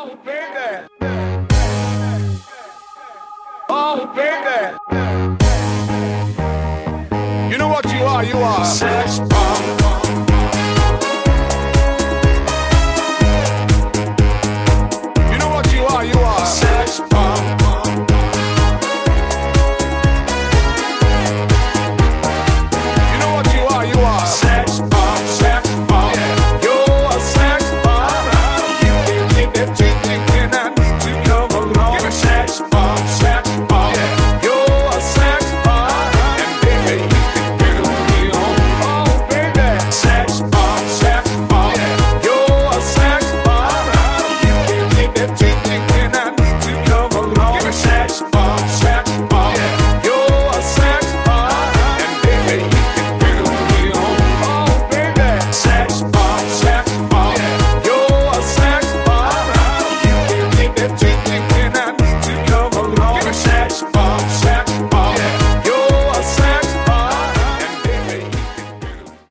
Oh, baby. Oh, baby. You know what you are? You are sex bomb. You know what you are? You are sex bomb. You know what you are? You are sex bomb. Sex bomb. Yeah. You're a sex bomb. You can keep that treatment when I need to come along. You're a sex bomb. Sex bomb. Yeah. You're a sex bomb. And baby, you can turn me on. Oh, baby. Sex bomb. Sex bomb. Yeah. You're a sex bomb. You can keep that treatment when I need to come along. You're a sex bomb. Sex bomb. Yeah. You're a sex bomb. And baby, you can turn me on. Oh, baby. Sex bomb. Sex bomb. Yeah. You're a sex bomb. You can keep that treatment when I need to come along. You're a sex bomb.